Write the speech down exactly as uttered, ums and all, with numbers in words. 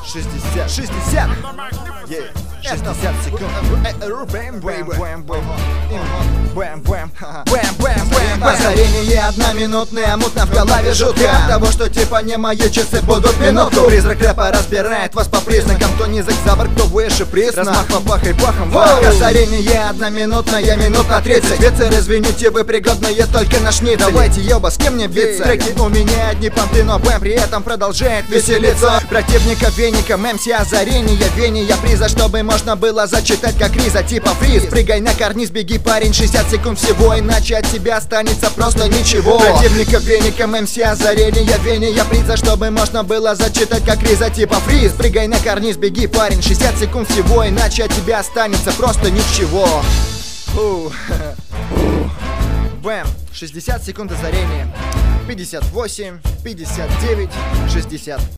шестьдесят, шестьдесят, шестьдесят секунд. Озарение одноминутное, мутно в голове жутко от того, что типа не мои часы будут минуту. Призрак рэпа разбирает вас по признакам. Кто низок забор, кто выше признак. Размах попахой пахом. Озарение одноминутное, минута тридцать. Ветер, извините, вы пригодные только на шницеле. Давайте, ёба, с кем мне биться? Треки у меня одни понты, но Бэм при этом продолжает веселиться. Противника веником, эм си озарение, вения приза, чтобы можно было зачитать как риза, типа фриз. Прыгай на карниз, беги, парень, шестьдесят секунд всего, иначе от тебя останется просто ничего. Противника веником, эм си озарение, вения приза, чтобы можно было зачитать как риза, типа фриз. Прыгай на карниз, беги, парень, шестьдесят секунд всего, иначе от тебя останется просто ничего. Бэм, шестьдесят секунд озарения. Пятьдесят восемь, пятьдесят девять, шестьдесят.